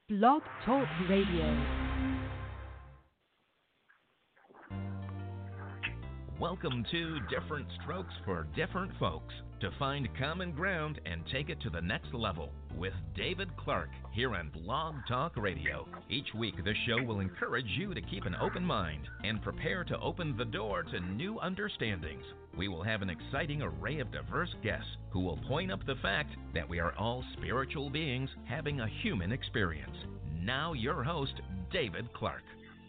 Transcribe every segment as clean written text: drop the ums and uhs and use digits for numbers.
Blog Talk Radio. Welcome to Different Strokes for Different Folks, to find common ground and take it to the next level with David Clark here on Blog Talk Radio. Each week, the show will encourage you to keep an open mind and prepare to open the door to new understandings. We will have an exciting array of diverse guests who will point up the fact that we are all spiritual beings having a human experience. Now, your host, David Clark.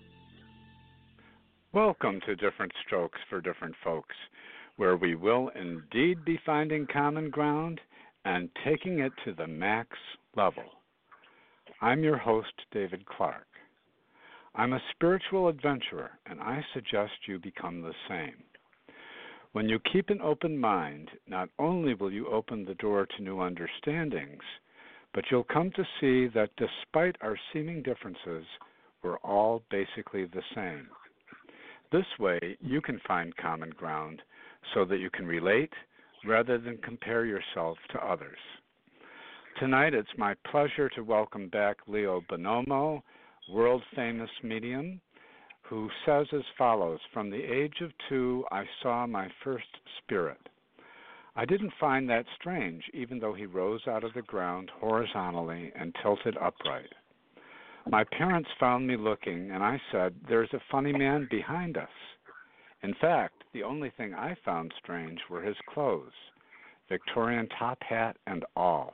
Welcome to Different Strokes for Different Folks, where we will indeed be finding common ground and taking it to the max level. I'm your host, David Clark. I'm a spiritual adventurer, and I suggest you become the same. When you keep an open mind, not only will you open the door to new understandings, but you'll come to see that despite our seeming differences, we're all basically the same. This way, you can find common ground so that you can relate rather than compare yourself to others. Tonight, it's my pleasure to welcome back Leo Bonomo, world-famous medium, who says as follows: "From the age of 2, I saw my first spirit. I didn't find that strange, even though he rose out of the ground horizontally and tilted upright. My parents found me looking, and I said, 'There's a funny man behind us.' In fact, the only thing I found strange were his clothes, Victorian top hat and all.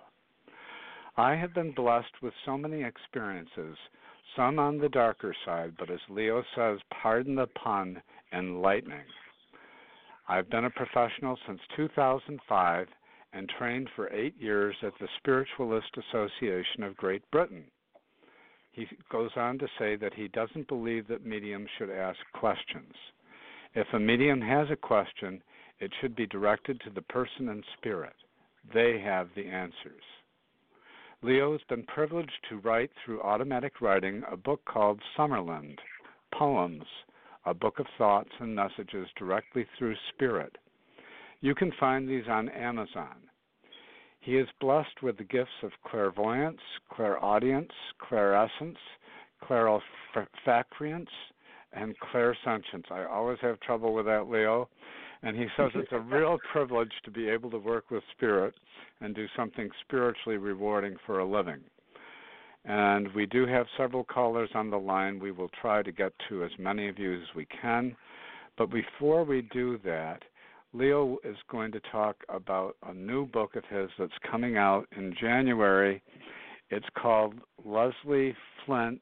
I have been blessed with so many experiences, some on the darker side, but as Leo says, pardon the pun, enlightening. I've been a professional since 2005 and trained for 8 years at the Spiritualist Association of Great Britain." He goes on to say that he doesn't believe that mediums should ask questions. If a medium has a question, it should be directed to the person in spirit. They have the answers. Leo has been privileged to write through automatic writing a book called Summerland, Poems, a book of thoughts and messages directly through spirit. You can find these on Amazon. He is blessed with the gifts of clairvoyance, clairaudience, clairescence, clairolfactoriance, and clairsentience. I always have trouble with that, Leo. And he says it's a real privilege to be able to work with spirit and do something spiritually rewarding for a living. And we do have several callers on the line. We will try to get to as many of you as we can. But before we do that, Leo is going to talk about a new book of his that's coming out in January. It's called Leslie Flint.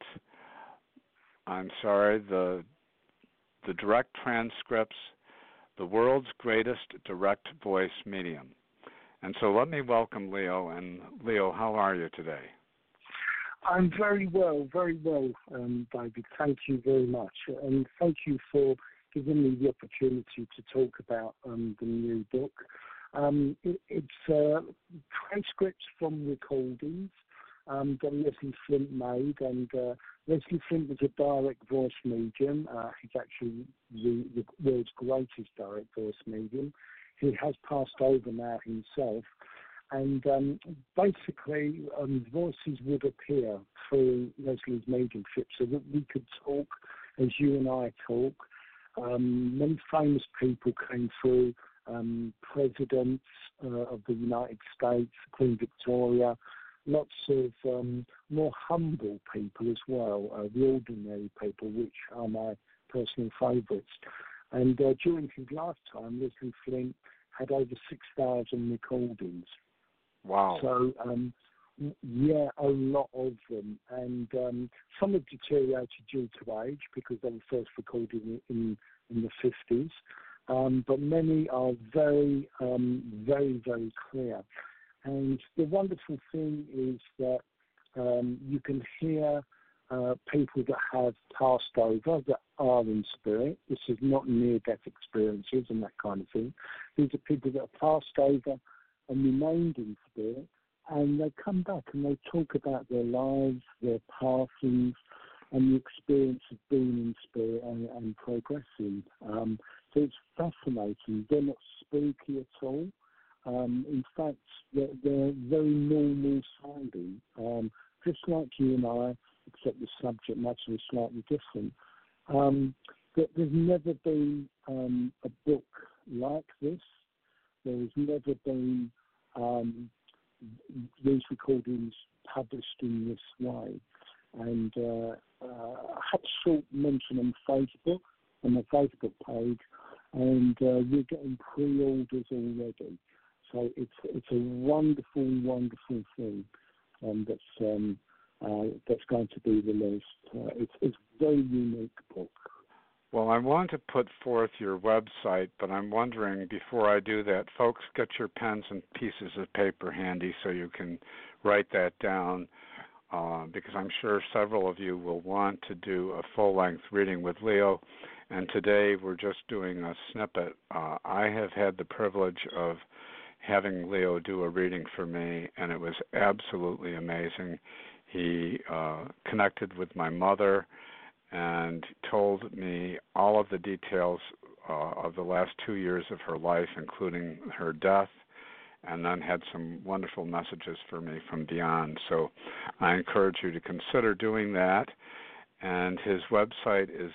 The Direct Transcripts, the World's Greatest Direct Voice Medium. And so let me welcome Leo. And Leo, how are you today? I'm very well, David. Thank you very much. And thank you for giving me the opportunity to talk about the new book. It's transcripts from recordings that Leslie Flint made, and Leslie Flint was a direct voice medium. He's actually the world's greatest direct voice medium. He has passed over now himself, and basically voices would appear through Leslie's mediumship so that we could talk as you and I talk. Many famous people came through, presidents of the United States, Queen Victoria, lots of more humble people as well, the ordinary people, which are my personal favourites. And during his lifetime, Leslie Flint had over 6,000 recordings. Wow. So, a lot of them. And some have deteriorated due to age because they were first recorded in the 50s. But many are very, very clear. And the wonderful thing is that you can hear people that have passed over, that are in spirit. This is not near-death experiences and that kind of thing. These are people that have passed over and remained in spirit, and they come back and they talk about their lives, their passings, and the experience of being in spirit and progressing. So it's fascinating. They're not spooky at all. In fact, they're very normal sounding. just like you and I, except the subject matter is slightly different. There's never been a book like this. There has never been these recordings published in this way. And I had a short mention on Facebook, on my Facebook page, and we're getting pre-orders already. So it's a wonderful, wonderful thing that's going to be released. It's a very unique book. Well, I want to put forth your website, but I'm wondering, before I do that, folks, get your pens and pieces of paper handy so you can write that down, because I'm sure several of you will want to do a full-length reading with Leo, and today we're just doing a snippet. I have had the privilege of having Leo do a reading for me, and it was absolutely amazing. He connected with my mother and told me all of the details of the last 2 years of her life, including her death, and then had some wonderful messages for me from beyond. So I encourage you to consider doing that. And his website is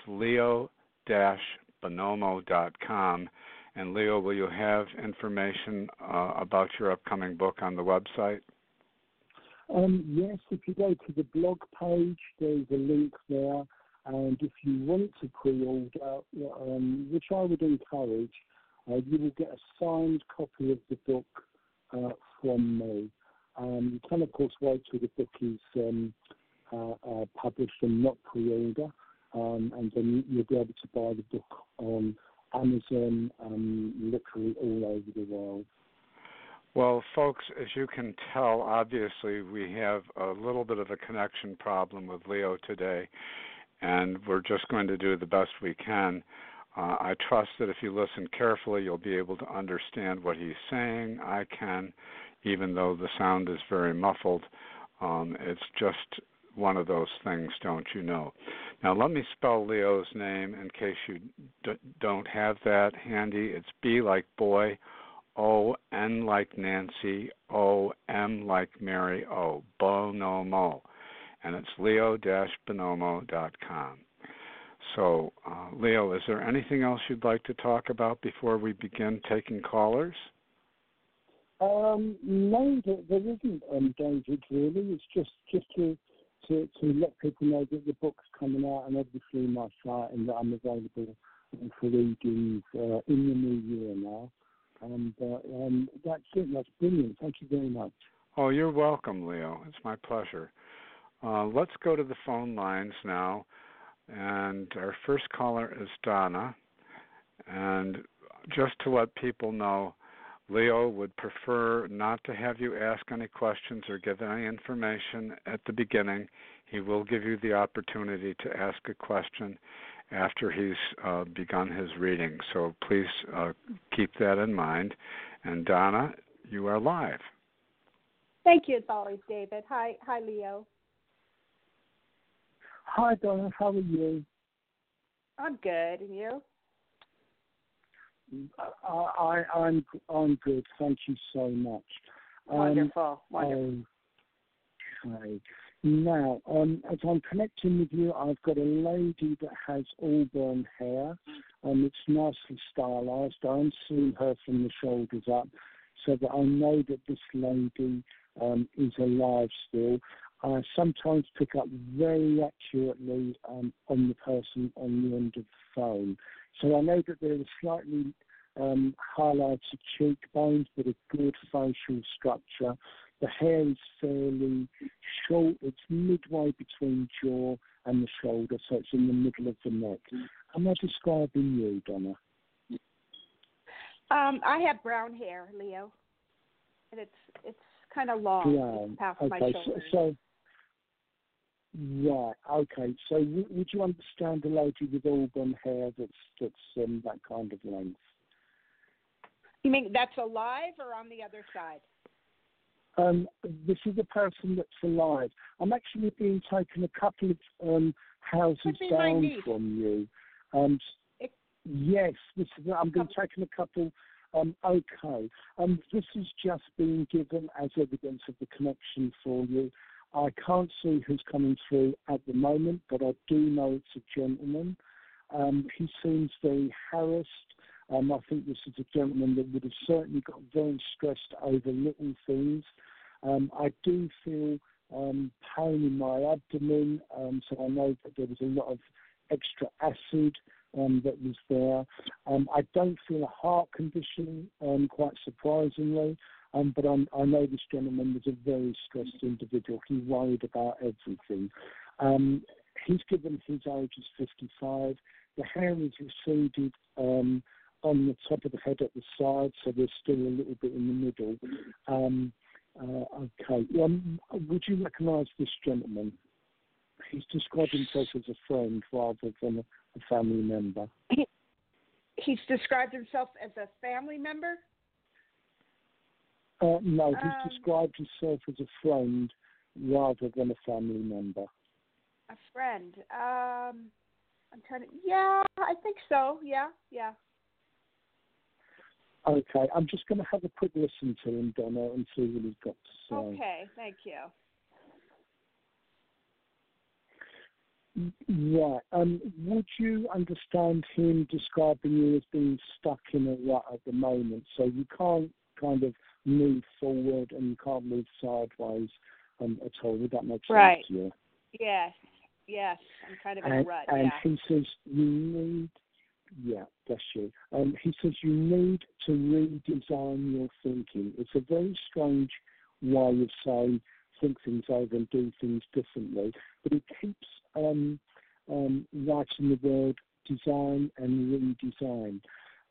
leo-bonomo.com. And Leo, will you have information about your upcoming book on the website? Yes, if you go to the blog page, there's a link there. And if you want to pre-order, which I would encourage, you will get a signed copy of the book from me. You can, of course, wait till the book is published and not pre-order, and then you'll be able to buy the book on Amazon, literally all over the world. Well, folks, as you can tell, obviously we have a little bit of a connection problem with Leo today, and we're just going to do the best we can. I trust that if you listen carefully, you'll be able to understand what he's saying. I can, even though the sound is very muffled. It's just one of those things, don't you know? Now, let me spell Leo's name in case you don't have that handy. It's B like boy, O, N like Nancy, O, M like Mary, O, Bonomo. And it's leo-bonomo.com. So, Leo, is there anything else you'd like to talk about before we begin taking callers? No, there isn't, David, really. It's just to let people know that the book's coming out, and obviously my site, and that I'm available for readings in the new year now. And that's it. That's brilliant. Thank you very much. Oh, you're welcome, Leo. It's my pleasure. Let's go to the phone lines now. And our first caller is Donna. And just to let people know, Leo would prefer not to have you ask any questions or give any information at the beginning. He will give you the opportunity to ask a question after he's begun his reading. So please keep that in mind. And Donna, you are live. Thank you, as always, David. Hi, Leo. Hi, Donna. How are you? I'm good, and you? I'm good. Thank you so much. Wonderful. Okay. Now, as I'm connecting with you, I've got a lady that has auburn hair. It's nicely stylized. I'm seeing her from the shoulders up, so that I know that this lady is alive still. I sometimes pick up very accurately on the person on the end of the phone. So I know that there are slightly highlighted cheekbones, but a good facial structure. The hair is fairly short. It's midway between jaw and the shoulder, so it's in the middle of the neck. Am I describing you, Donna? I have brown hair, Leo, and it's kind of long. Brown. It's past my Okay, shoulders. so right. Okay. So would you understand a lady with auburn hair that's that kind of length? You mean that's alive or on the other side? This is a person that's alive. I'm actually being taken a couple of houses down from you. Yes, I'm being taken a couple. Okay. This is just being given as evidence of the connection for you. I can't see who's coming through at the moment, but I do know it's a gentleman. He seems very harassed. I think this is a gentleman that would have certainly got very stressed over little things. I do feel pain in my abdomen, so I know that there was a lot of extra acid that was there. I don't feel a heart condition, quite surprisingly, but I know this gentleman was a very stressed individual. He worried about everything. He's given his age is 55. The hair is receded on the top of the head at the side, so there's still a little bit in the middle. Okay. Would you recognise this gentleman? He's described himself as a friend rather than a family member. He's described himself as a family member? No, he's described himself as a friend rather than a family member. A friend. I'm trying to. Yeah, I think so. Yeah. Okay, I'm just going to have a quick listen to him, Donna, and see what he's got to say. Okay, thank you. Right. Would you understand him describing you as being stuck in a rut at the moment? So you can't kind of move forward and you can't move sideways at all. Would that make sense to you? Yes. I'm kind of in a rut. And he says you need. Yeah, bless you. He says you need to redesign your thinking. It's a very strange way of saying think things over and do things differently, but it keeps writing the word design and redesign.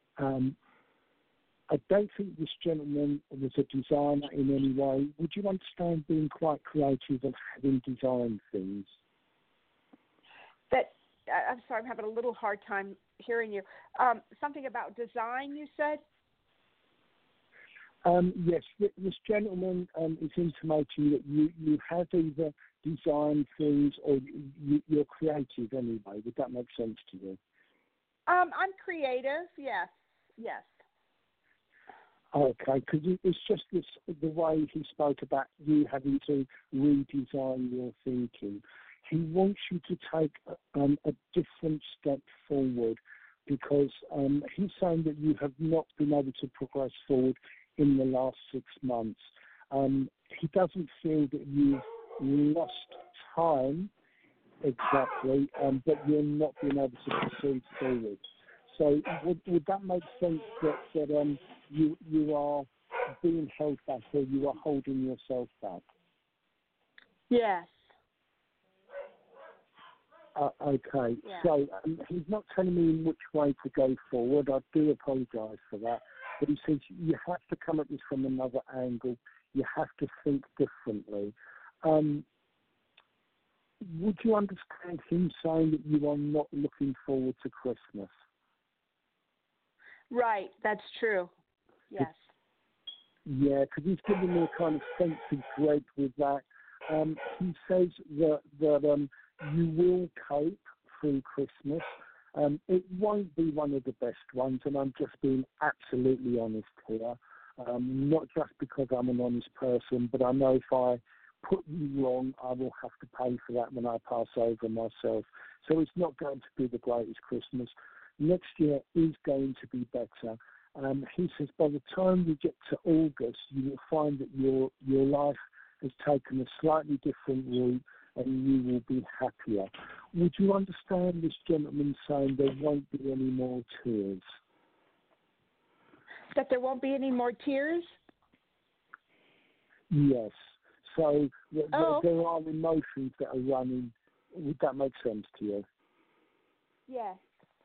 I don't think this gentleman was a designer in any way. Would you understand being quite creative and having designed things? I'm sorry, I'm having a little hard time hearing you. Something about design, you said? Yes, this gentleman is intimating that you have either designed things or you're creative anyway. Would that make sense to you? I'm creative, yes. Okay, because it's just the way he spoke about you having to redesign your thinking. He wants you to take a different step forward because he's saying that you have not been able to progress forward in the last 6 months. He doesn't feel that you've lost time exactly, but you're not being able to proceed forward. So would that make sense that you are being held back or you are holding yourself back? Yes. Okay, yeah. So he's not telling me which way to go forward. I do apologise for that. But he says you have to come at this from another angle. You have to think differently. Would you understand him saying that you are not looking forward to Christmas? Right, that's true. Yes. Yeah, because he's giving me a kind of sense of dread with that. He says that you will cope through Christmas. It won't be one of the best ones, and I'm just being absolutely honest here. Not just because I'm an honest person, but I know if I put you wrong, I will have to pay for that when I pass over myself. So it's not going to be the greatest Christmas. Next year is going to be better. He says by the time we get to August, you will find that your life has taken a slightly different route and you will be happier. Would you understand this gentleman saying there won't be any more tears? That there won't be any more tears? Yes. So there are emotions that are running. Would that make sense to you? Yes.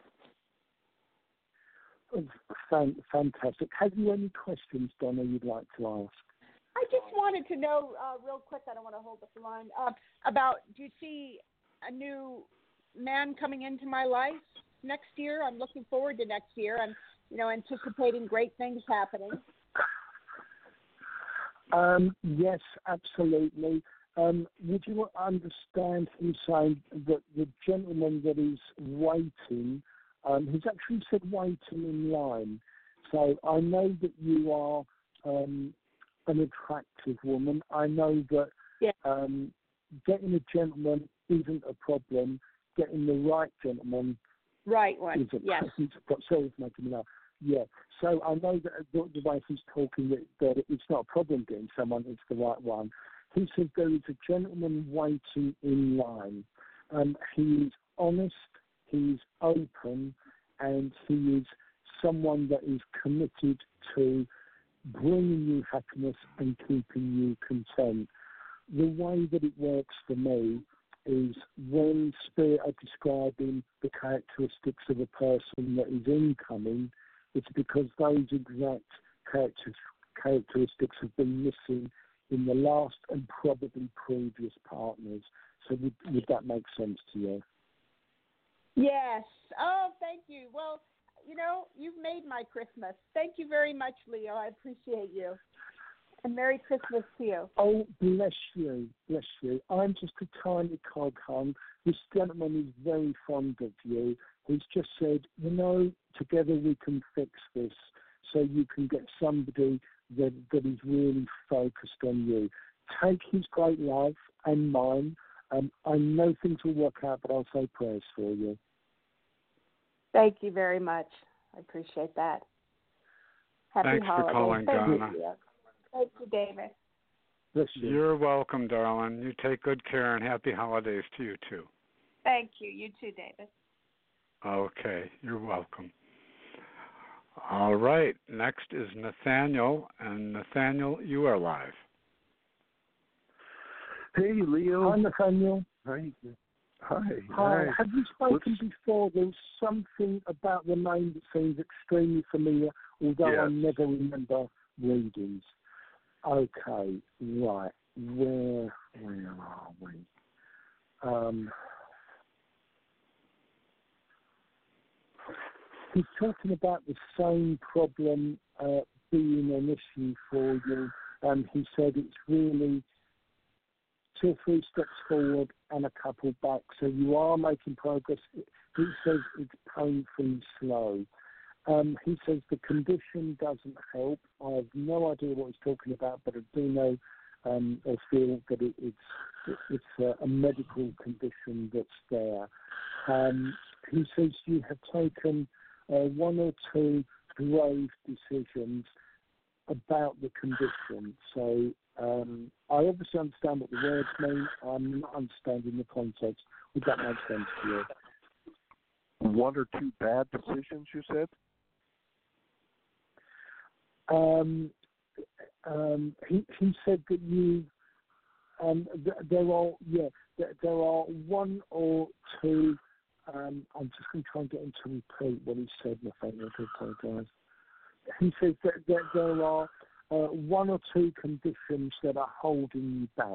Fantastic. Have you any questions, Donna, you'd like to ask? I just wanted to know real quick, I don't want to hold up the line, about do you see a new man coming into my life next year? I'm looking forward to next year. I'm, anticipating great things happening. Yes, absolutely. Would you understand him saying that the gentleman that is waiting, he's actually said waiting in line. So I know that you are an attractive woman. I know that getting a gentleman isn't a problem. Getting the right gentleman Right one. is a Yes. sorry for making me laugh. Yeah. So I know that the way he's talking that it's not a problem getting someone, it's the right one. He said there is a gentleman waiting in line. He is honest, he is open, and he is someone that is committed to bringing you happiness and keeping you content. The way that it works for me is when Spirit are describing the characteristics of a person that is incoming, it's because those exact characteristics have been missing in the last and probably previous partners. So would that make sense to you? Yes. Oh, thank you. Well, you've made my Christmas. Thank you very much, Leo. I appreciate you. And Merry Christmas to you. Oh, bless you, bless you. I'm just a tiny cog, hon. This gentleman is very fond of you. He's just said, together we can fix this so you can get somebody that is really focused on you. Take his great love and mine. I know things will work out, but I'll say prayers for you. Thank you very much. I appreciate that. Happy Thanks holidays. for calling, Thank Donna. you. Thank you, David. Bless you. You're welcome, darling. You take good care, and happy holidays to you, too. Thank you. You too, David. Okay, you're welcome. All right, next is Nathaniel, and Nathaniel, you are live. Hey, Leo. Hi, Nathaniel. Hi. Hi. Have you spoken before? There's something about the name that seems extremely familiar, although I never remember readings. Okay, right. Where are we? He's talking about the same problem being an issue for you. He said it's really 2 or 3 steps forward and a couple back. So you are making progress. He says it's painfully slow. He says the condition doesn't help. I have no idea what he's talking about, but I do know or feel that it's a medical condition that's there. He says you have taken 1 or 2 grave decisions about the condition. So I obviously understand what the words mean. I'm not understanding the context. Would that make sense to you? 1 or 2 bad decisions, you said? He said that you there are 1 or 2. I'm just going to try and get him to repeat what he said, Nathaniel. I do apologise. He says that there are 1 or 2 conditions that are holding you back.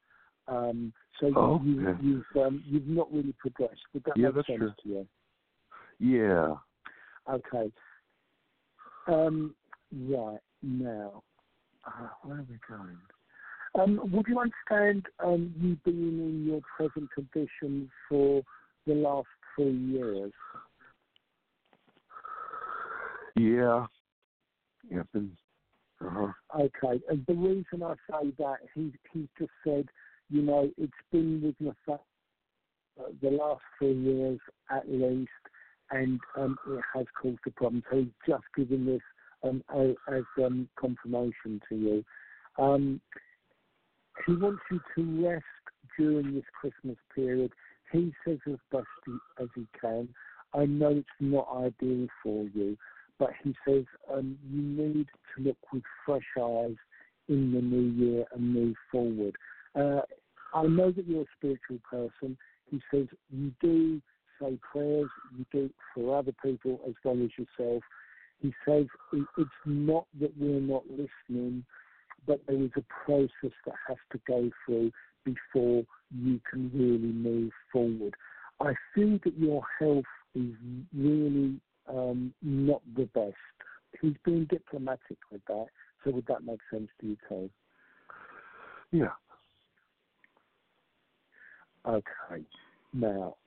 You've not really progressed. Would that make sense true. to you? Yeah. Okay. Right now, where are we going? Would you understand you being in your present condition for the last 3 years? Yeah. Okay, and the reason I say that, he's just said, it's been with my the last 3 years at least, and it has caused a problem. So he's just giving this as confirmation to you. He wants you to rest during this Christmas period. He says as best as he can. I know it's not ideal for you, but he says you need to look with fresh eyes in the new year and move forward. I know that you're a spiritual person. He says you do say prayers, you do it for other people as well as yourself. He says it's not that we're not listening, but there is a process that has to go through before you can really move forward. I feel that your health is really not the best. He's being diplomatic with that, so would that make sense to you, too? Yeah. Okay. Now,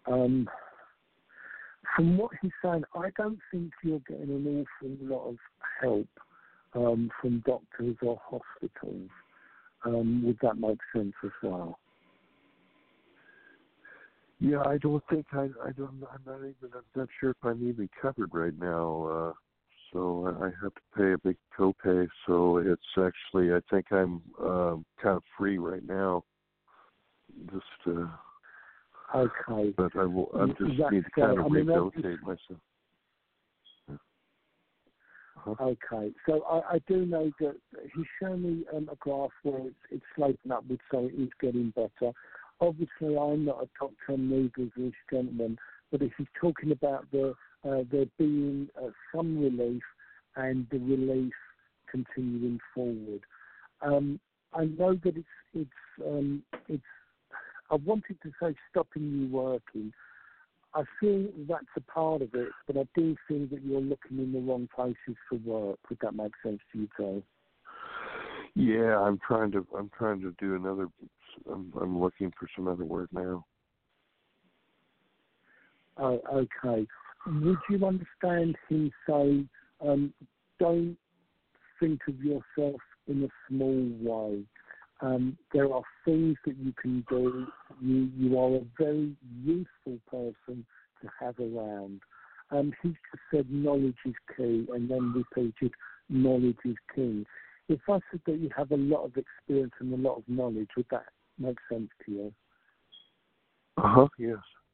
from what he's saying, I don't think you're getting an awful lot of help from doctors or hospitals. Would that make sense as well? Yeah, I don't think I'm not sure if I'm even covered right now. So I have to pay a big copay. So it's actually, I think I'm kind of free right now. Just Okay. but I That's need to kind of I mean, rehabilitate myself. Uh-huh. Okay, so I do know that he's shown me a graph where it's sloping upwards, so it is getting better. Obviously, I'm not a doctor, neither is this gentleman, but if he's talking about there being some relief and the relief continuing forward, I know that it's. I wanted to say stopping you working. I feel that's a part of it, but I do feel that you're looking in the wrong places for work. Would that make sense to you, Joe? Yeah, I'm trying to do another. I'm looking for some other work now. Oh, okay. Would you understand him say, don't think of yourself in a small way? There are things that you can do. You are a very useful person to have around. He just said knowledge is key and then repeated knowledge is king. If I said that you have a lot of experience and a lot of knowledge, would that make sense to you? Yes.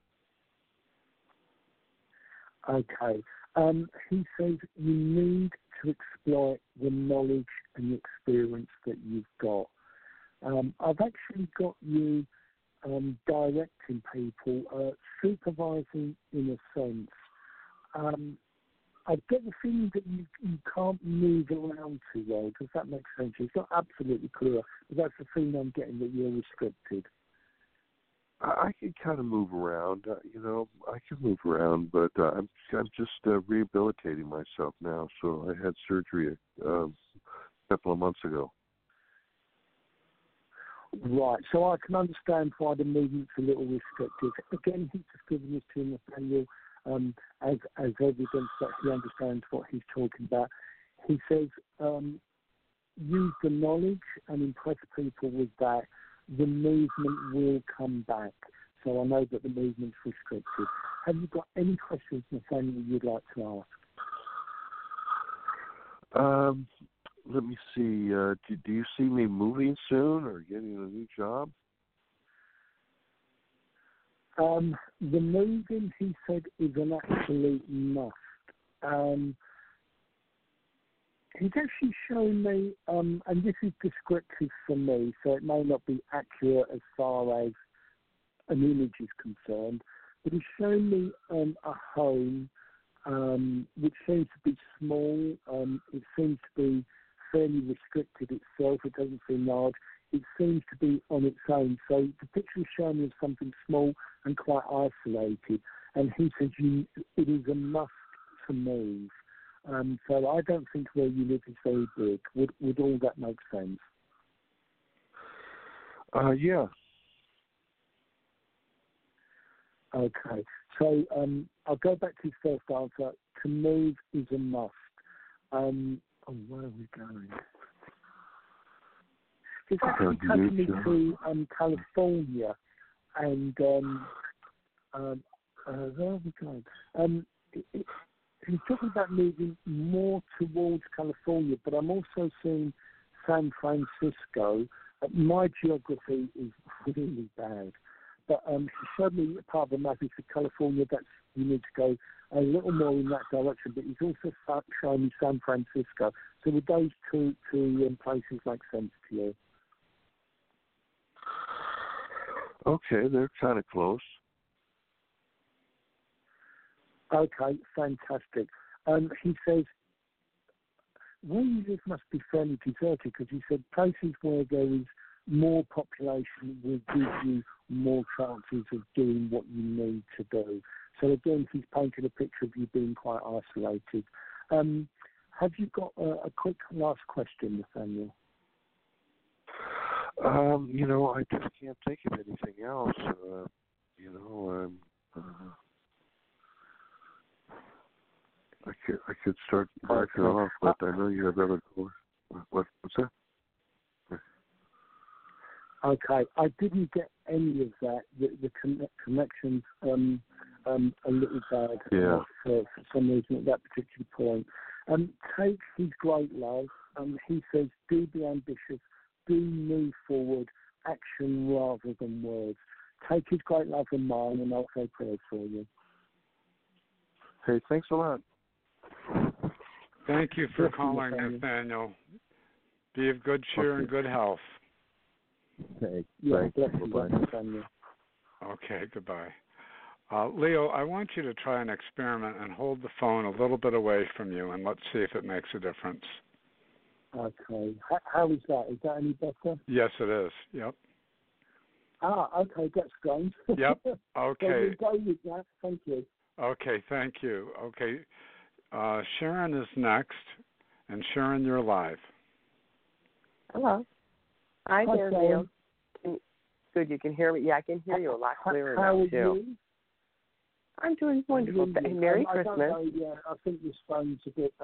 Okay. He says you need to exploit the knowledge and the experience that you've got. I've actually got you directing people, supervising in a sense. I get the feeling that you can't move around too well. Does that make sense? It's not absolutely clear, but that's the feeling I'm getting, that you're restricted. I can kind of move around. I can move around, but I'm just rehabilitating myself now. So I had surgery a couple of months ago. Right, so I can understand why the movement's a little restrictive. Again, he's just giving this to Nathaniel as evidence that he understands what he's talking about. He says, use the knowledge and impress people with that. The movement will come back. So I know that the movement's restricted. Have you got any questions, Nathaniel, you'd like to ask? Let me see. Do you see me moving soon or getting a new job? The moving, he said, is an absolute must. He's actually shown me, and this is descriptive for me, so it may not be accurate as far as an image is concerned, but he's shown me a home which seems to be small. It seems to be fairly restricted itself. It doesn't seem large. It seems to be on its own. So the picture is showing me something small and quite isolated. And he says it is a must to move. So I don't think where you live is very big. Would all that make sense? Yeah. Okay. So I'll go back to his first answer. To move is a must. Where are we going? It's actually taking me to California, and where are we going? He's talking about moving more towards California, but I'm also seeing San Francisco. My geography is really bad, but he showed me part of the map is for California. That's you need to go a little more in that direction, but he's also showing me San Francisco. So would those two places make sense to you? Okay, they're kind of close. Okay, fantastic. He says, where you live must be fairly deserted, because he said places where there is more population will give you more chances of doing what you need to do. So again, he's painted a picture of you being quite isolated. Have you got a quick last question, Nathaniel? I just can't think of anything else. I could start backing off, but I know you have other doors. What's that? Okay, I didn't get any of that, the connection's a little bad for some reason at that particular point. Take his great love. He says, do be ambitious, do move forward, action rather than words. Take his great love and mine, and I'll say prayers for you. Hey, thanks a lot. Thank you for calling, Nathaniel. Be of good cheer and good health. Okay, thanks. Bye-bye. Okay, goodbye. Leo, I want you to try an experiment and hold the phone a little bit away from you, and let's see if it makes a difference. Okay. How is that? Is that any better? Yes, it is. Yep. Okay, that's strange. Yep. Okay. So we'll go with that. Thank you. Okay, thank you. Okay. Sharon is next, and Sharon, you're live. Hello. Hi there, Sharon. Leo. Good, you can hear me. Yeah, I can hear you a lot clearer how now, are too. You? I'm doing wonderful. Merry Christmas. I don't know, yeah, I think this phone's a bit,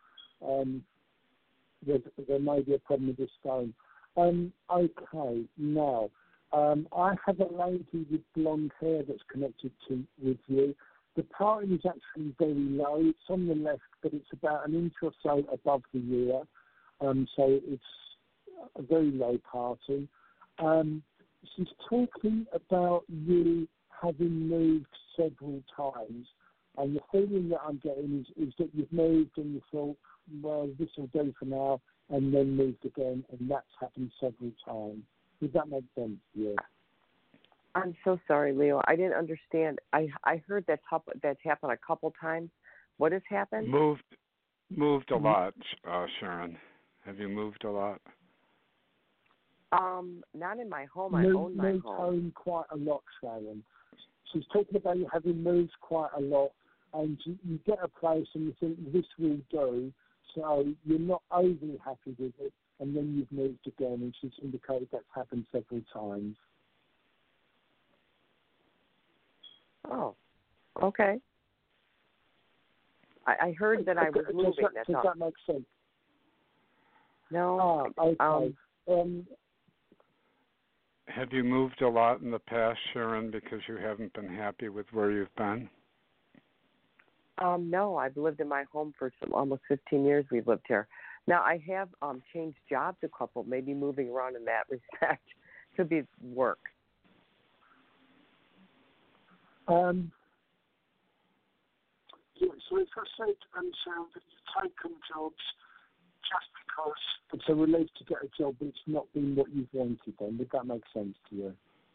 there may be a problem with this phone. Okay, now, I have a lady with blonde hair that's connected with you. The parting is actually very low. It's on the left, but it's about an inch or so above the ear. So it's a very low parting. She's talking about you having moved several times, and the feeling that I'm getting is that you've moved and you thought, well, this will do for now, and then moved again, and that's happened several times. Does that make sense to you? I'm so sorry, Leo. I didn't understand. I heard that's happened a couple times. What has happened? Moved a lot, Sharon. Have you moved a lot? Not in my home. I own my moved home. Home quite a lot, Sharon. She's talking about you having moved quite a lot, and you get a place and you think this will do, so you're not overly happy with it, and then you've moved again, and she's indicated that's happened several times. Oh, okay. I heard that I was moving. Does that make sense? No. Okay. Have you moved a lot in the past, Sharon, because you haven't been happy with where you've been? No, I've lived in my home for almost 15 years. We've lived here. Now, I have changed jobs a couple, maybe moving around in that respect. Could be work. So if I said, Sharon, that you've taken jobs just because it's a relief to get a job, but it's not been what you've wanted, then would that make sense to you?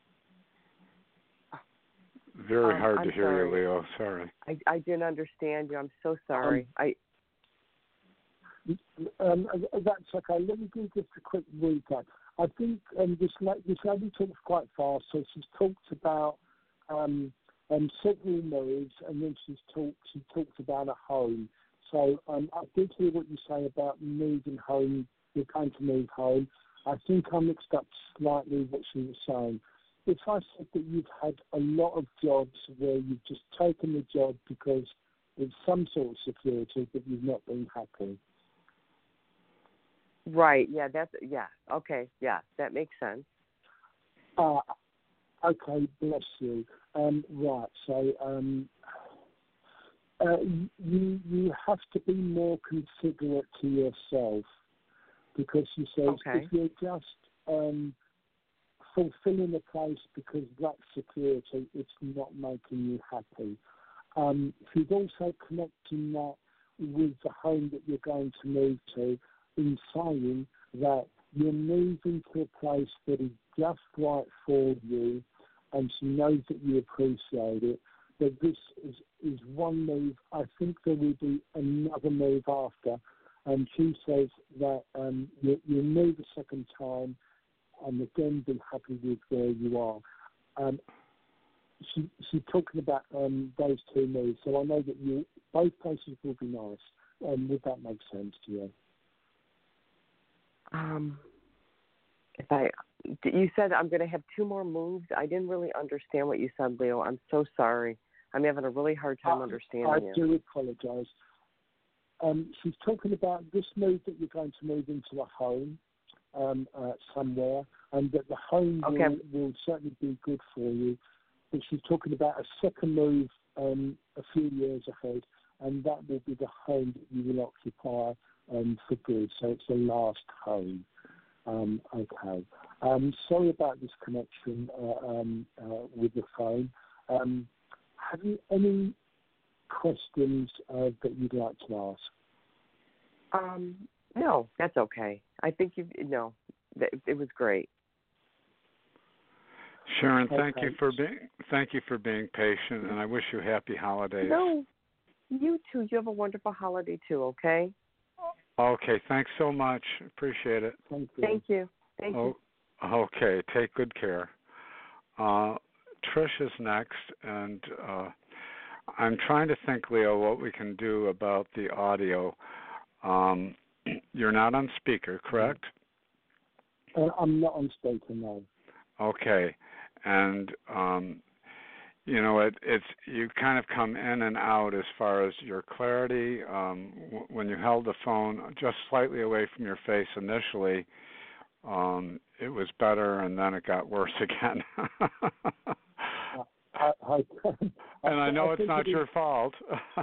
Very hard I'm to hear sorry. you, Leo. Sorry. I didn't understand you. I'm so sorry. That's okay. Let me do just a quick recap. I think this lady talks quite fast, so she's talked about several moves, and then she talked about a home. So I did hear what you say about moving home. You're going to move home. I think I mixed up slightly what she was saying. If I said that you've had a lot of jobs where you've just taken the job because it's some sort of security, but you've not been happy. Right. Yeah. Okay. Yeah. That makes sense. Okay. Bless you. Right. So you have to be more considerate to yourself, because she says if you're just fulfilling a place because that's security, it's not making you happy. She's also connecting that with the home that you're going to move to, in saying that you're moving to a place that is just right for you, and she knows that you appreciate it. That this is one move. I think there will be another move after. And she says that you'll move a second time and again be happy with where you are. She's talking about those two moves. So I know that both places will be nice. Would that make sense to you? You said I'm going to have two more moves. I didn't really understand what you said, Leo. I'm so sorry. I'm having a really hard time understanding you. I do apologise. She's talking about this move that you're going to move into a home somewhere. and that the home will certainly be good for you. But she's talking about a second move a few years ahead, and that will be the home that you will occupy for good. So it's the last home. Okay. Sorry about this connection with the phone. Have you any questions that you'd like to ask? No, that's okay. I think it was great. Sharon, thank you for being patient, and I wish you happy holidays. No, you too. You have a wonderful holiday too. Okay. Okay. Thanks so much. Appreciate it. Thank you. Thank you. Okay. Take good care. Trish is next, and I'm trying to think, Leo, what we can do about the audio. You're not on speaker, correct? I'm not on speaker, no. Okay. And it's you kind of come in and out as far as your clarity. When you held the phone just slightly away from your face initially, it was better, and then it got worse again. And I know it's not your fault.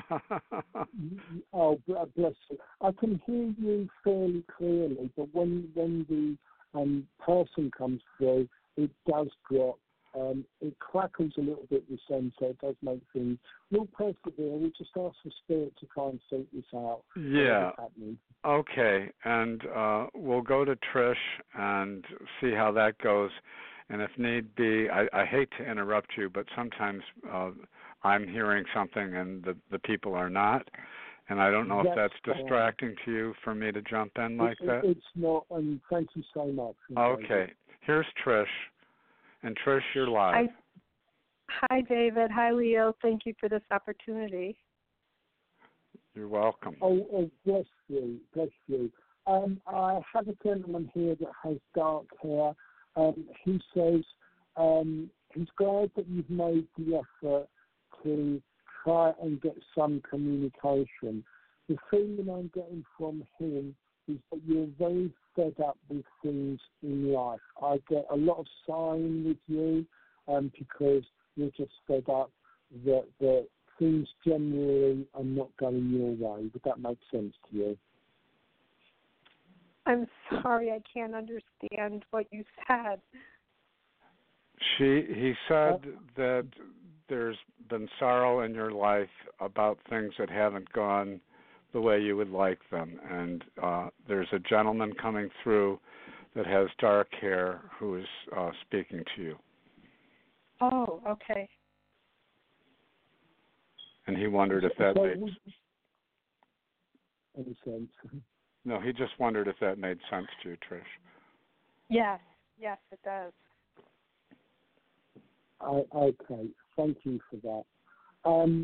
Oh, bless you. I can hear you fairly clearly, but when the person comes through, it does drop. It crackles a little bit this end, so it does make things. We'll persevere. We'll just ask the spirit to try and sort this out. Yeah. Okay, and we'll go to Trish and see how that goes. And if need be, I hate to interrupt you, but sometimes I'm hearing something and the people are not. And I don't know if that's distracting to you for me to jump in like that. It's not, and thank you so much. Okay. Here's Trish. And Trish, you're live. Hi, David. Hi, Leo. Thank you for this opportunity. You're welcome. Oh, bless you. Bless you. I have a gentleman here that has dark hair. He says he's glad that you've made the effort to try and get some communication. The feeling I'm getting from him is that you're very fed up with things in life. I get a lot of sighing with you because you're just fed up that things generally are not going your way. Would that make sense to you? I'm sorry, I can't understand what you said. He said that there's been sorrow in your life about things that haven't gone the way you would like them, and there's a gentleman coming through that has dark hair who is speaking to you. Oh, okay. And he wondered if that made any sense. No, he just wondered if that made sense to you, Trish. Yes, it does. Okay, thank you for that.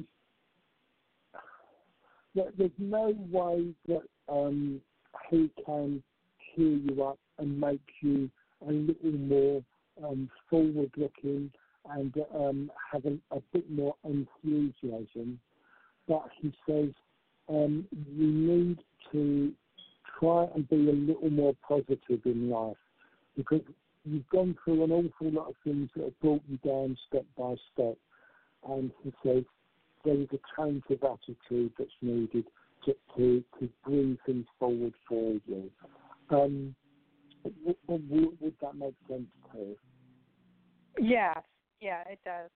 There's no way that he can cheer you up and make you a little more forward-looking and have a bit more enthusiasm. But he says you need to try and be a little more positive in life because you've gone through an awful lot of things that have brought you down step by step. And he says there is a change of attitude that's needed to bring things forward for you. Would that make sense to you? Yes, it does.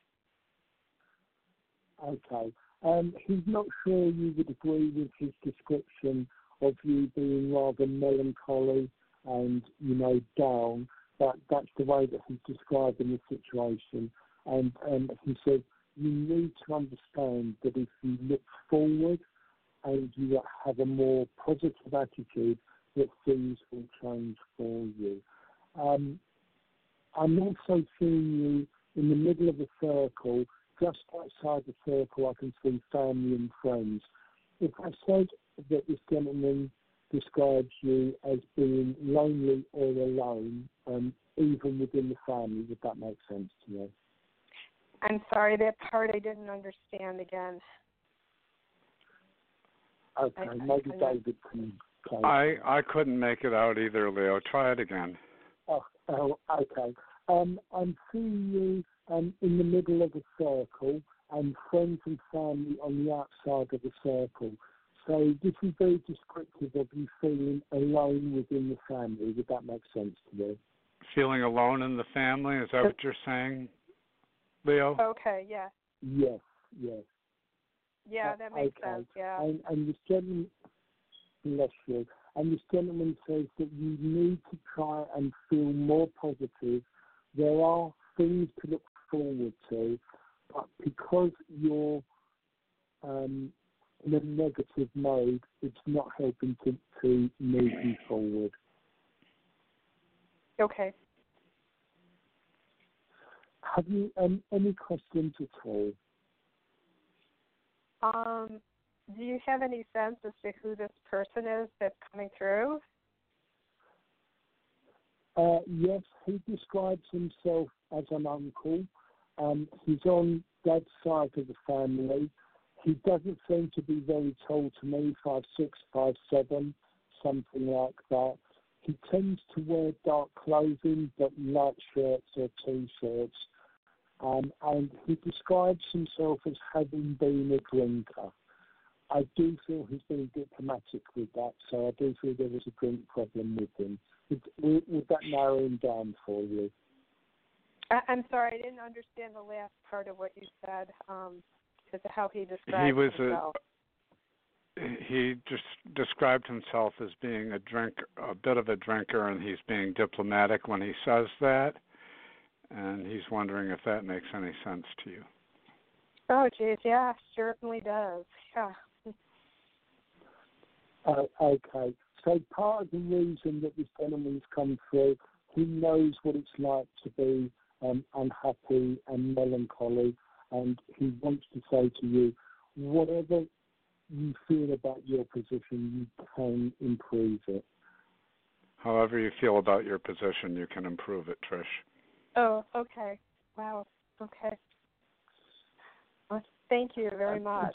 Okay. He's not sure you would agree with his description of you being rather melancholy and, down, but that's the way that he's describing the situation. And he said, you need to understand that if you look forward and you have a more positive attitude, that things will change for you. I'm also seeing you in the middle of the circle. Just outside the circle, I can see family and friends. If I said that this gentleman describes you as being lonely or alone, even within the family, would that make sense to you? I'm sorry, that part I didn't understand again. Okay, maybe David can. I couldn't make it out either, Leo. Try it again. Oh, Oh, okay. I'm seeing you in the middle of a circle and friends and family on the outside of the circle. So this is very descriptive of you feeling alone within the family. Would that make sense to you? Feeling alone in the family, is that what you're saying, Leo? Okay, yeah. Yes, yes. Yeah, that makes sense, yeah. And this gentleman, bless you, and this gentleman says that you need to try and feel more positive. There are things to look forward to, but because you're in a negative mode, it's not helping to move you forward. Okay. Have you any questions at all? Do you have any sense as to who this person is that's coming through? Yes, he describes himself as an uncle. He's on Dad's side of the family. He doesn't seem to be very tall to me, 5'6", 5'7", something like that. He tends to wear dark clothing, but light shirts or T-shirts. And he describes himself as having been a drinker. I do feel he's being diplomatic with that, so I do feel there was a drink problem with him. Would that narrow him down for you? I'm sorry, I didn't understand the last part of what you said, as to how he described himself. He just described himself as being a bit of a drinker, and he's being diplomatic when he says that. And he's wondering if that makes any sense to you. Oh, geez, yeah, certainly does. Yeah. Okay. So part of the reason that this gentleman's come through, he knows what it's like to be unhappy and melancholy, and he wants to say to you, whatever you feel about your position, you can improve it. However you feel about your position, you can improve it, Trish. Oh, okay. Wow. Okay. Well, thank you very much.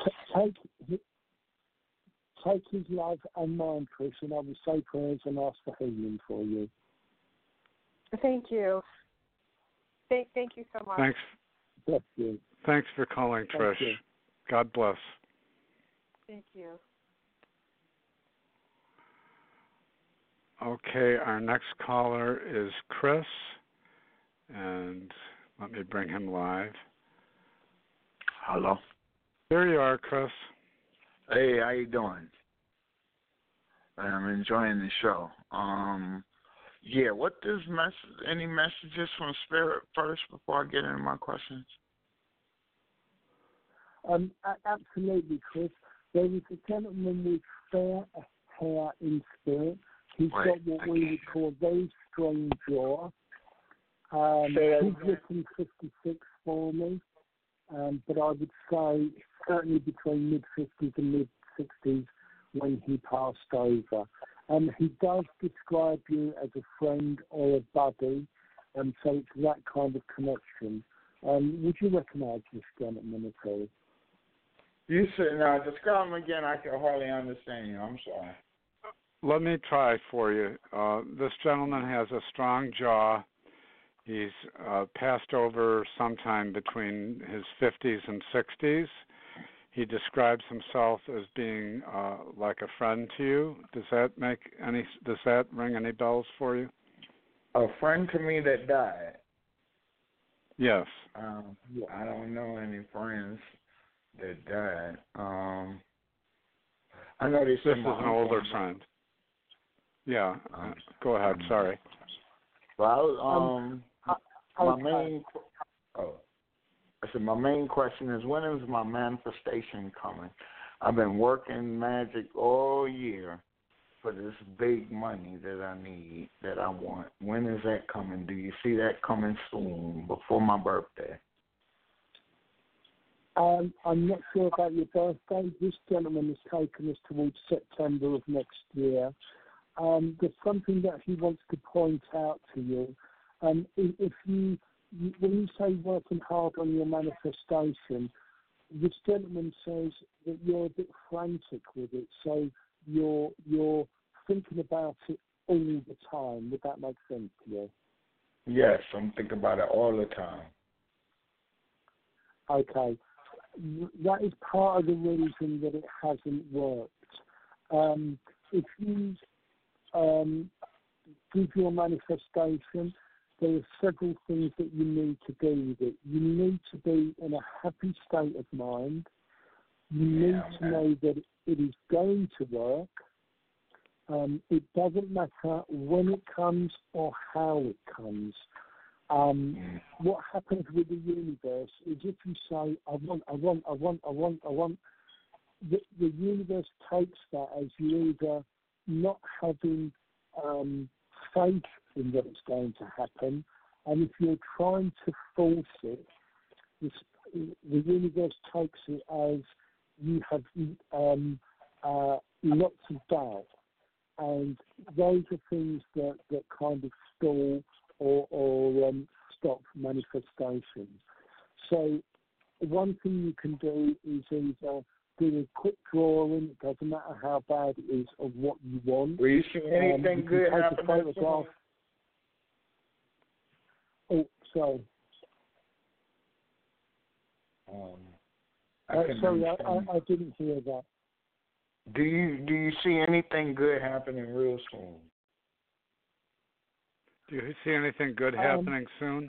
Take his love and mine, Trish, and I will say prayers and ask for healing for you. Thank you. Thank you so much. Thanks. Bless you. Thanks for calling, Trish. God bless. Thank you. Okay, our next caller is Chris, and let me bring him live. Hello. There you are, Chris. Hey, how you doing? I'm enjoying the show. Yeah, what does any messages from Spirit first before I get into my questions? Absolutely, Chris. There is a gentleman with fair hair in Spirit. He's got what we would call a very strong jaw. He's written 56 for me, but I would say certainly between mid-50s and mid-60s when he passed over. He does describe you as a friend or a buddy, so it's that kind of connection. Would you recognise this gentleman at all? You said, now describe him again. I can hardly understand you. I'm sorry. Let me try for you. This gentleman has a strong jaw. He's passed over sometime between his 50s and 60s. He describes himself as being like a friend to you. Does that ring any bells for you? A friend to me that died. Yes. I don't know any friends that died. I know they said this is an older friend. Yeah. Go ahead. Sorry. Well, my main question is, when is my manifestation coming? I've been working magic all year for this big money that I need, that I want. When is that coming? Do you see that coming soon, before my birthday? I'm not sure about your birthday. This gentleman has taken us towards September of next year. There's something that he wants to point out to you. If when you say working hard on your manifestation, this gentleman says that you're a bit frantic with it, so you're thinking about it all the time. Would that make sense to you? Yes, I'm thinking about it all the time. Okay. That is part of the reason that it hasn't worked. If you give your manifestation, there are several things that you need to do with it. You need to be in a happy state of mind. You need to know that it is going to work. It doesn't matter when it comes or how it comes. What happens with the universe is if you say, I want, the universe takes that as you either not having faith in that it's going to happen, and if you're trying to force it, the universe takes it as you have lots of doubt. And those are things that kind of stall or stop manifestation. So one thing you can do is either do a quick drawing, it doesn't matter how bad it is, of what you want. Will you see anything good happen? Oh, sorry. Sorry, I didn't hear that. Do you see anything good happening real soon? Do you see anything good happening soon?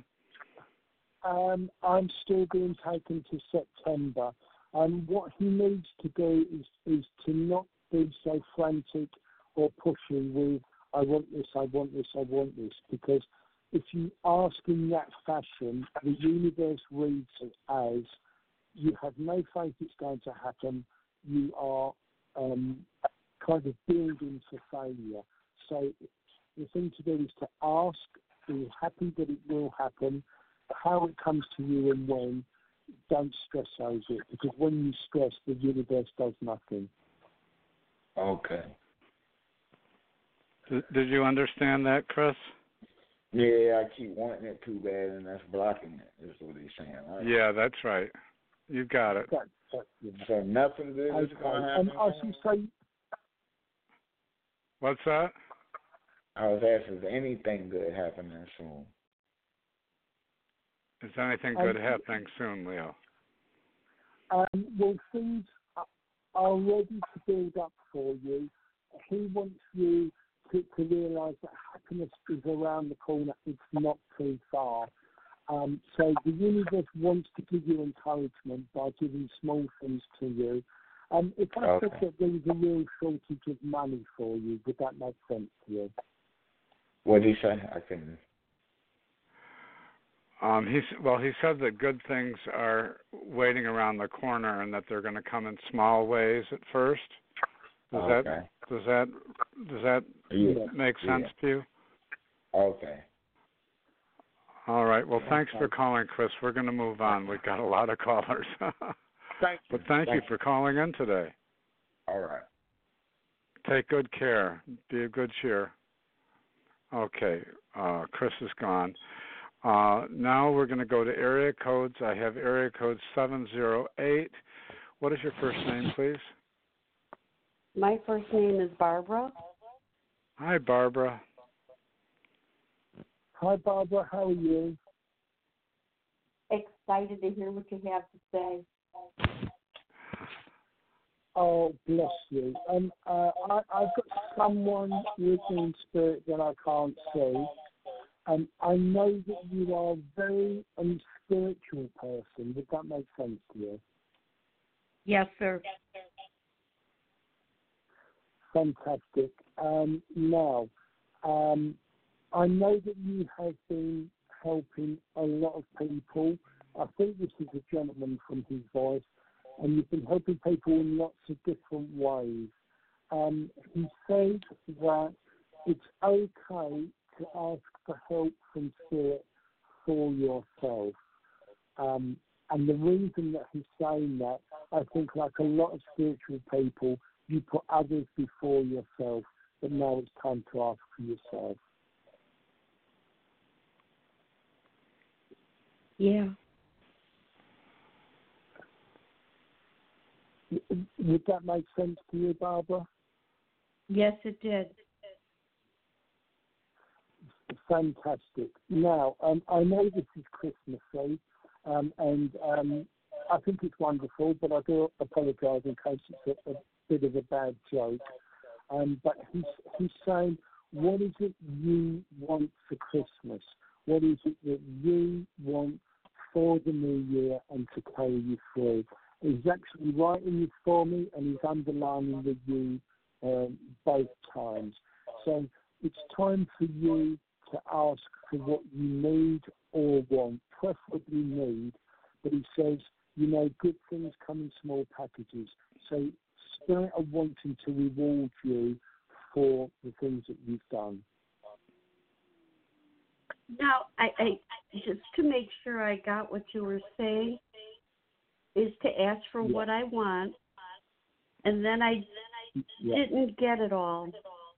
I'm still being taken to September. What he needs to do is to not be so frantic or pushing with, I want this, I want this, I want this. Because if you ask in that fashion, the universe reads it as you have no faith it's going to happen, you are kind of building for failure. So the thing to do is to ask, be happy that it will happen, how it comes to you and when, don't stress over it, because when you stress, the universe does nothing. Okay. Did you understand that, Chris? Yeah, I keep wanting it too bad, and that's blocking it, is what he's saying. Right? Yeah, that's right. You got it. So nothing good is going to happen? And I should say... What's that? I was asking, is anything good happening soon? Is anything good happening soon, Leo? Well, things are ready to build up for you. He wants you to realise that happiness is around the corner. It's not too far. So the universe wants to give you encouragement by giving small things to you. If I said that there was a real shortage of money for you, would that make sense to you? What did he say? I couldn't. He said that good things are waiting around the corner and that they're going to come in small ways at first. Does that make sense to you? Okay. All right. Well, thanks for calling, Chris. We're going to move on. We've got a lot of callers. But thank you for calling in today. All right. Take good care. Be a good cheer. Okay. Chris is gone. Now we're going to go to area codes. I have area code 708. What is your first name, please? My first name is Barbara. Hi, Barbara. Hi, Barbara. How are you? Excited to hear what you have to say. Oh, bless you. I've got someone with me in spirit that I can't see. I know that you are a very unspiritual person. Would that make sense to you? Yes, sir. Fantastic. Now, I know that you have been helping a lot of people. I think this is a gentleman from his voice, and you've been helping people in lots of different ways. He said that it's okay to ask for help from spirit for yourself. And the reason that he's saying that, I think like a lot of spiritual people, you put others before yourself, but now it's time to ask for yourself. Yeah. Would that make sense to you, Barbara? Yes, it did. Fantastic. Now, I know this is Christmassy, and I think it's wonderful, but I do apologise in case it's a bit of a bad joke. But he's saying, what is it you want for Christmas? What is it that you want for the new year and to carry you through? He's actually writing this for me, and he's underlining the you both times. So it's time for you to ask for what you need or want, preferably need. But he says, good things come in small packages. So Spirit are wanting to reward you for the things that you've done. Now, I just to make sure I got what you were saying, is to ask for what I want, and then I didn't get it all.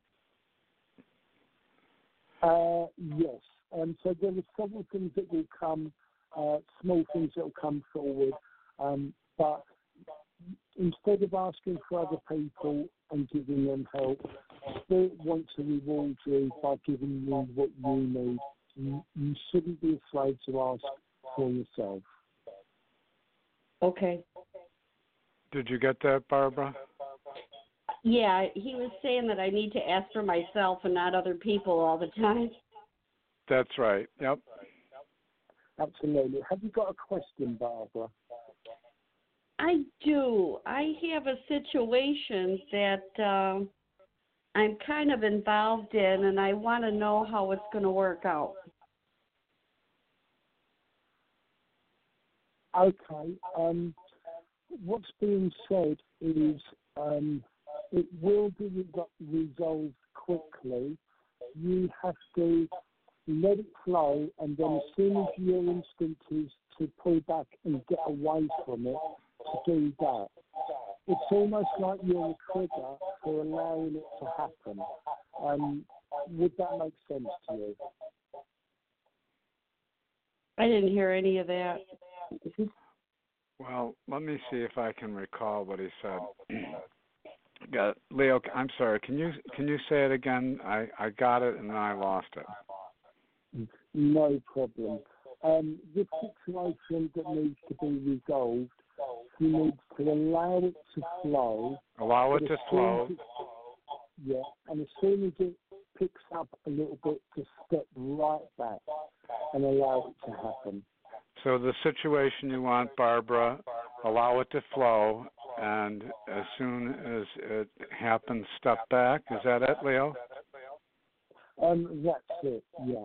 Yes. So there are several things that will come, small things that will come forward, but instead of asking for other people and giving them help, Spirit wants to reward you by giving you what you need. You shouldn't be afraid to ask for yourself. Okay. Did you get that, Barbara? Yeah, he was saying that I need to ask for myself and not other people all the time. That's right. Yep. Absolutely. Have you got a question, Barbara? I do. I have a situation that I'm kind of involved in, and I want to know how it's going to work out. Okay. What's being said is it will be resolved quickly. You have to let it flow, and then as soon as your instinct is to pull back and get away from it, to do that. It's almost like you're a trigger for allowing it to happen. Would that make sense to you? I didn't hear any of that. Well, let me see if I can recall what he said. Leo, I'm sorry. Can you say it again? I got it and then I lost it. No problem. This situation that needs to be resolved, he needs to allow it to flow. Allow it to flow. And as soon as it picks up a little bit, just step right back and allow it to happen. So the situation you want, Barbara, allow it to flow, and as soon as it happens, step back. Is that it, Leo? That's it, yeah.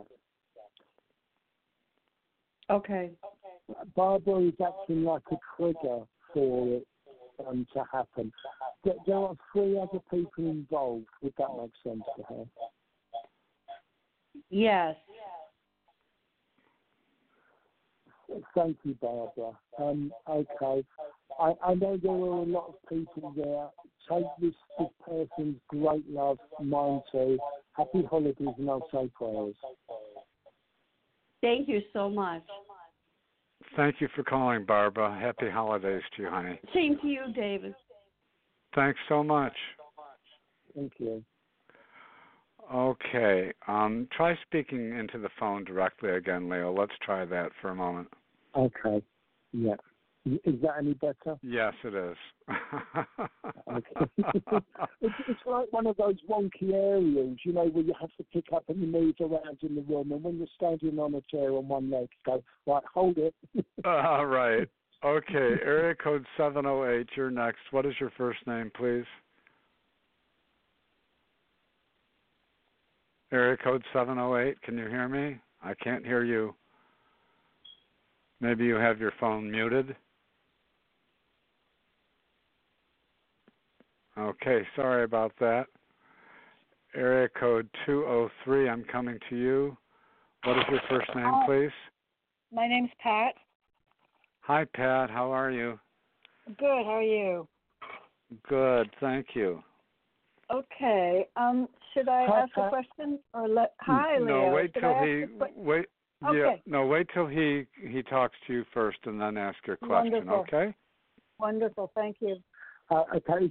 Okay. Barbara is acting like a trigger for it to happen. There are 3 other people involved. Would that make sense to her? Yes. Thank you, Barbara. Okay. I know there are a lot of people there. Take this person's great love, mine too. Happy holidays, and I'll say prayers. Thank you so much. Thank you for calling, Barbara. Happy holidays to you, honey. Same to you, David. Thanks so much. Thank you. Okay. Try speaking into the phone directly again, Leo. Let's try that for a moment. Okay. Yeah. Is that any better? Yes, it is. Okay. It's like one of those wonky aerials, where you have to pick up and you move around in the room, and when you're standing on a chair on one leg, go, right, hold it. All right. Okay, area code 708, you're next. What is your first name, please? Area code 708, can you hear me? I can't hear you. Maybe you have your phone muted. Okay, sorry about that. Area code 203, I'm coming to you. What is your first name, please? My name's Pat. Hi, Pat. How are you? Good. How are you? Good, thank you. Okay. Should I ask a question or let? Hi, Leo. No, wait till he wait. Okay. Yeah, no, wait till he talks to you first, and then ask your question. Wonderful. Okay? Wonderful. Thank you. Okay.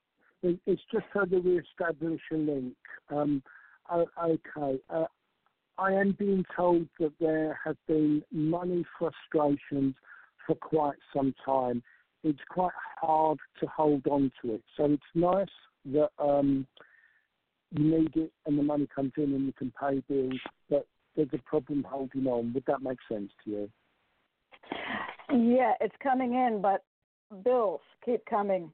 It's just so that we establish a link. Okay. I am being told that there have been money frustrations for quite some time. It's quite hard to hold on to it. So it's nice that you need it and the money comes in and you can pay bills, but there's a problem holding on. Would that make sense to you? Yeah, it's coming in, but bills keep coming.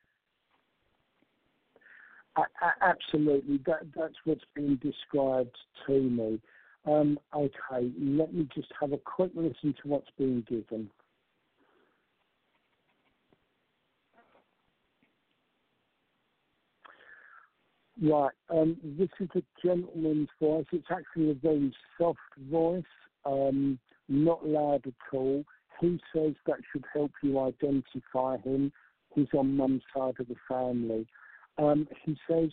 Absolutely. That's what's being described to me. Okay, let me just have a quick listen to what's being given. Right, this is a gentleman's voice. It's actually a very soft voice, not loud at all. He says that should help you identify him. He's on mum's side of the family. He says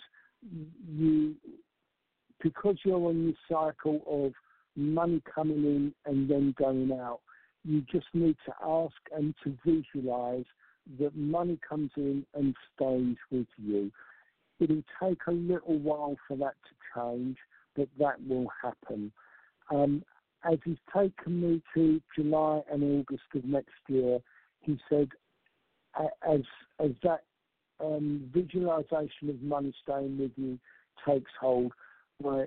because you're on this cycle of money coming in and then going out, you just need to ask and to visualize that money comes in and stays with you. It'll take a little while for that to change, but that will happen. As he's taken me to July and August of next year, he said, as that visualization of money staying with you takes hold, by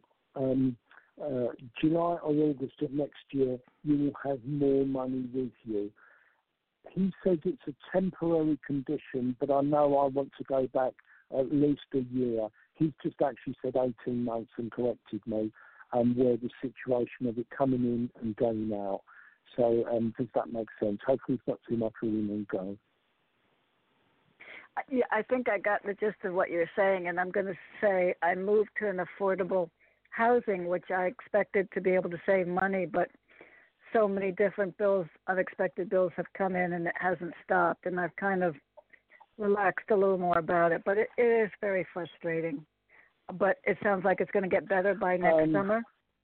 July or August of next year, you will have more money with you. He says it's a temporary condition, but I know I want to go back at least a year. He's just actually said 18 months and corrected me where the situation of it coming in and going out. So does that make sense? Hopefully it's not too much in and go. Yeah, I think I got the gist of what you're saying, and I'm going to say I moved to an affordable housing, which I expected to be able to save money, but so many different bills, unexpected bills have come in, and it hasn't stopped, and I've kind of relaxed a little more about it, but it is very frustrating. But it sounds like it's going to get better by next summer.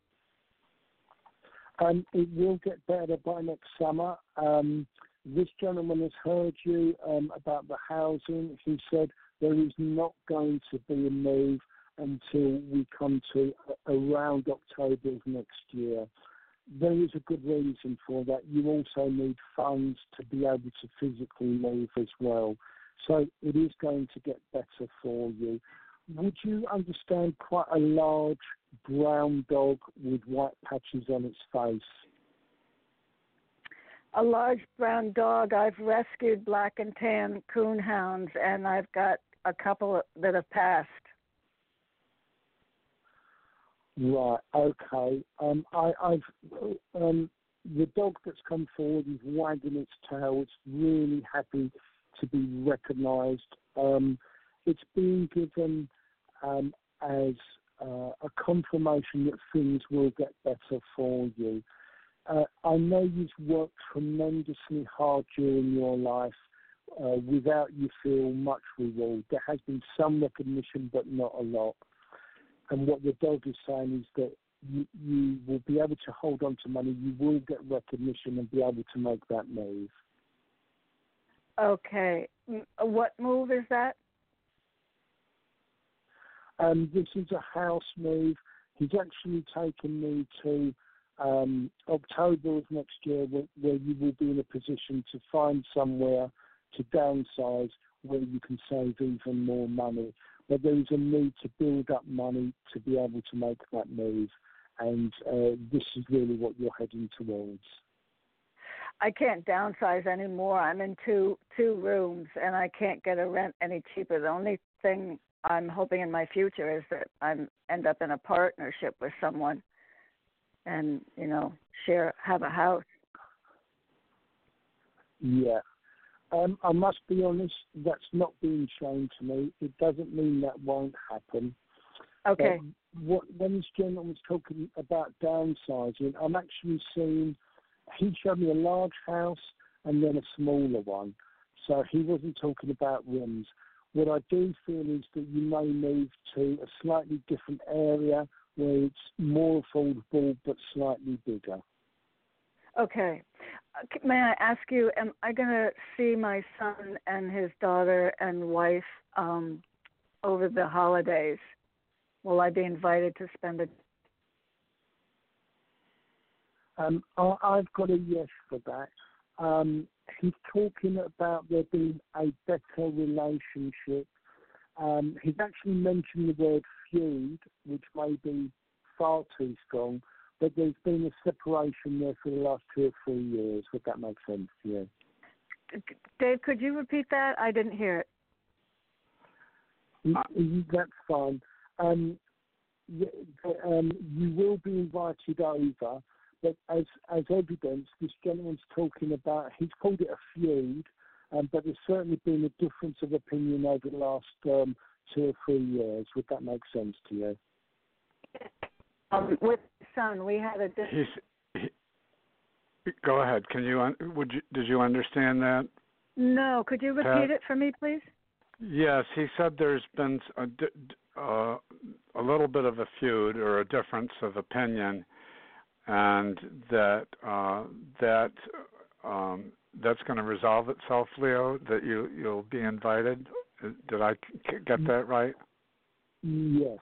It will get better by next summer. This gentleman has heard you about the housing. He said there is not going to be a move until we come to around October of next year. There is a good reason for that. You also need funds to be able to physically move as well. So it is going to get better for you. Would you understand quite a large brown dog with white patches on its face? A large brown dog. I've rescued black and tan coonhounds, and I've got a couple that have passed. Right. Okay. The dog that's come forward is wagging its tail. It's really happy to be recognised. It's being given as a confirmation that things will get better for you. I know you've worked tremendously hard during your life without you feel much reward. There has been some recognition, but not a lot. And what the dog is saying is that you will be able to hold on to money, you will get recognition and be able to make that move. Okay. What move is that? This is a house move. He's actually taken me to October of next year where you will be in a position to find somewhere to downsize where you can save even more money. But there is a need to build up money to be able to make that move. And this is really what you're heading towards. I can't downsize anymore. I'm in two rooms, and I can't get a rent any cheaper. The only thing I'm hoping in my future is that I end up in a partnership with someone and, have a house. Yeah. I must be honest, that's not being shown to me. It doesn't mean that won't happen. Okay. When this gentleman was talking about downsizing, I'm actually seeing, he showed me a large house and then a smaller one. So he wasn't talking about rooms. What I do feel is that you may move to a slightly different area where it's more affordable but slightly bigger. Okay. May I ask you, am I going to see my son and his daughter and wife over the holidays? Will I be invited to spend it? I've got a yes for that. He's talking about there being a better relationship. He's actually mentioned the word feud, which may be far too strong, but there's been a separation there for the last 2 or 3 years. Would that make sense to you? Dave, could you repeat that? I didn't hear it. That's fine. You will be invited over, but as evidence, this gentleman's talking about, he's called it a feud, but there's certainly been a difference of opinion over the last 2 or 3 years. Would that make sense to you? With son, we had a difference. Go ahead. Can you? Did you understand that? No. Could you repeat it for me, please? Yes, he said there's been a little bit of a feud or a difference of opinion, and that's going to resolve itself, Leo. That you'll be invited. Did I get that right? Yes.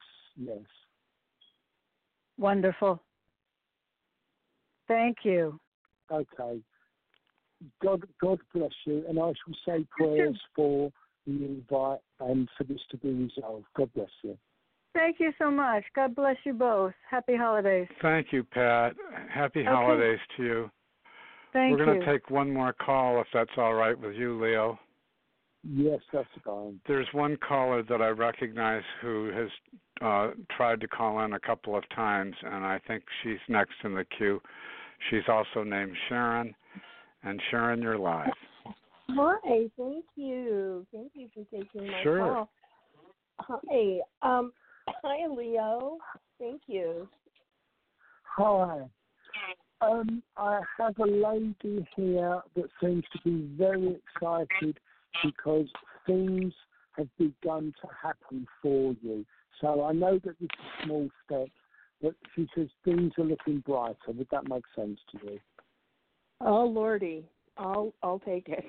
Wonderful. Thank you. Okay. God bless you, and I shall say prayers for the invite and for this to be resolved. God bless you. Thank you so much. God bless you both. Happy holidays. Thank you, Pat. Happy holidays to you. Thank you. We're going to take one more call, if that's all right with you, Leo. Yes, that's fine. There's one caller that I recognize who has tried to call in a couple of times, and I think she's next in the queue. She's also named Sharon. And Sharon, you're live. Hi, thank you. Thank you for taking my call. Hi. Hi, Leo. Thank you. Hi. I have a lady here that seems to be very excited because things have begun to happen for you. So I know that this is a small step, but she says things are looking brighter. Would that make sense to you? Oh, Lordy. I'll take it.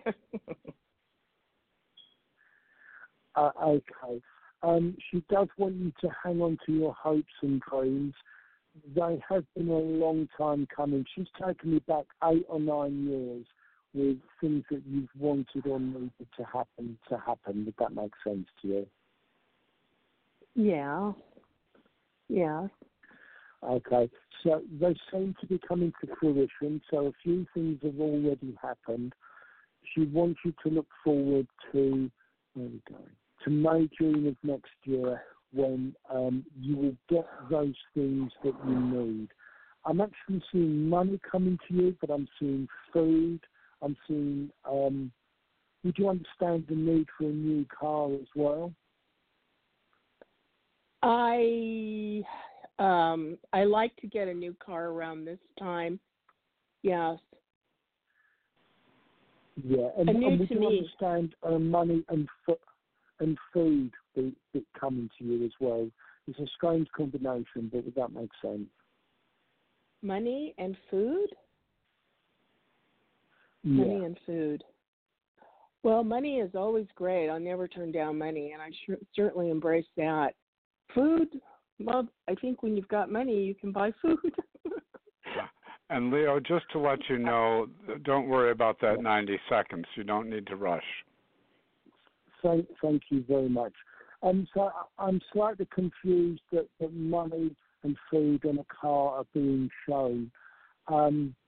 Okay. She does want you to hang on to your hopes and dreams. They have been a long time coming. She's taken me back 8 or 9 years with things that you've wanted or needed to happen. Would that make sense to you? Yeah. Okay, so they seem to be coming to fruition, so a few things have already happened. She wants you to look forward to, to May, June of next year, when you will get those things that you need. I'm actually seeing money coming to you, but I'm seeing food. I'm seeing, would you understand the need for a new car as well? I like to get a new car around this time. Yes. Yeah, and would you understand money and food that coming to you as well? It's a strange combination, but would that make sense? Money and food? Yeah. Money and food. Well, money is always great. I'll never turn down money, and I certainly embrace that. Food, well, I think when you've got money, you can buy food. And Leo, just to let you know, don't worry about that 90 seconds. You don't need to rush. Thank you very much. So I'm slightly confused that money and food and a car are being shown. I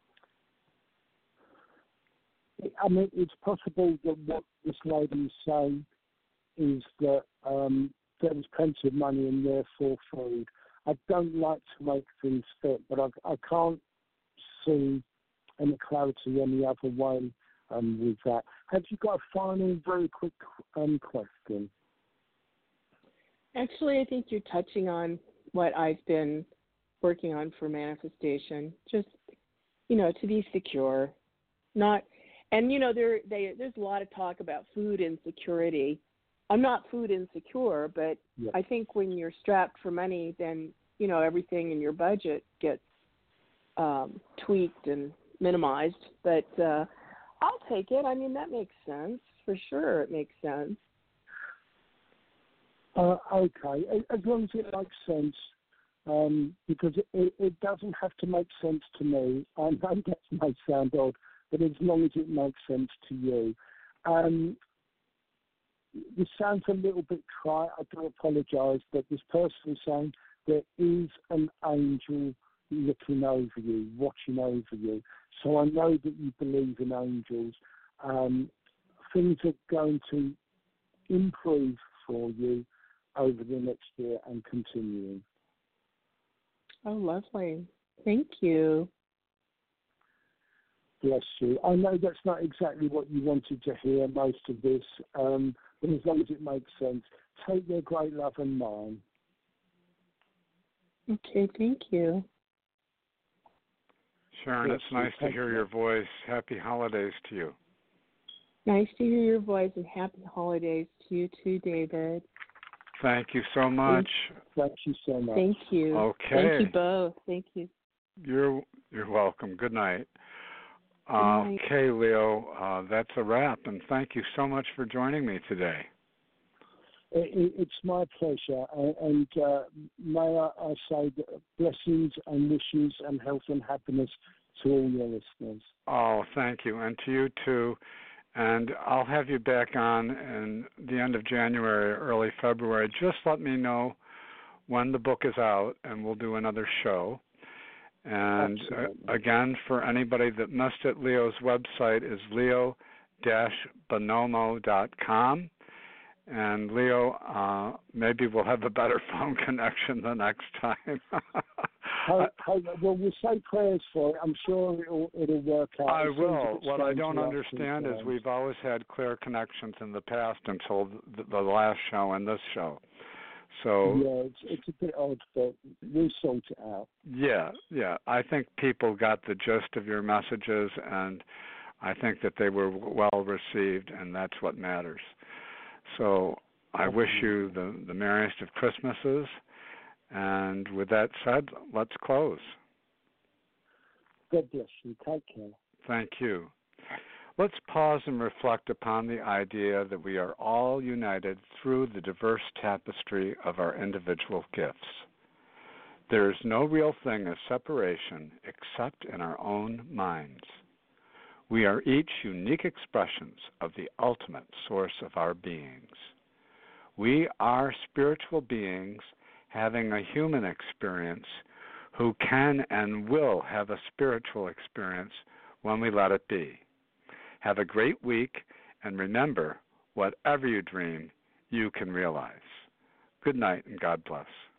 mean, it's possible that what this lady is saying is that there is plenty of money and therefore food. I don't like to make things fit, but I can't see any clarity any other way with that. Have you got a final, very quick question? Actually, I think you're touching on what I've been working on for manifestation. Just, to be secure, not. And there's a lot of talk about food insecurity. I'm not food insecure, but yes. I think when you're strapped for money, then everything in your budget gets tweaked and minimized. But I'll take it. I mean, that makes sense for sure. It makes sense. Okay, as long as it makes sense, because it doesn't have to make sense to me. I know that may sound odd, but as long as it makes sense to you. This sounds a little bit trite, I do apologise, but this person is saying there is an angel looking over you, watching over you. So I know that you believe in angels. Things are going to improve for you over the next year and continuing. Oh, lovely. Thank you. Bless you. I know that's not exactly what you wanted to hear, most of this, but as long as it makes sense, take their great love and mine. Okay, thank you. Sharon, it's nice to hear your voice. Happy holidays to you. Nice to hear your voice, and happy holidays to you too, David. Thank you so much. Thank you so much. Thank you. Okay. Thank you both. Thank you. You're welcome. Good night. Good night. Okay, Leo, that's a wrap, and thank you so much for joining me today. It's my pleasure, and may I say blessings and wishes and health and happiness to all your listeners. Oh, thank you, and to you too. And I'll have you back on in the end of January, early February. Just let me know when the book is out, and we'll do another show. And again, for anybody that missed it, Leo's website is leo-bonomo.com. And Leo, maybe we'll have a better phone connection the next time. Well, we'll say prayers for it. I'm sure it'll work out. I will. What I don't understand is we've always had clear connections in the past until the last show and this show. So yeah, it's a bit odd, but we'll sort it out. Yeah. I think people got the gist of your messages, and I think that they were well received, and that's what matters. So I wish you the merriest of Christmases. And with that said, let's close. God bless you. Take care. Thank you. Let's pause and reflect upon the idea that we are all united through the diverse tapestry of our individual gifts. There is no real thing as separation except in our own minds. We are each unique expressions of the ultimate source of our beings. We are spiritual beings having a human experience who can and will have a spiritual experience when we let it be. Have a great week, and remember, whatever you dream, you can realize. Good night, and God bless.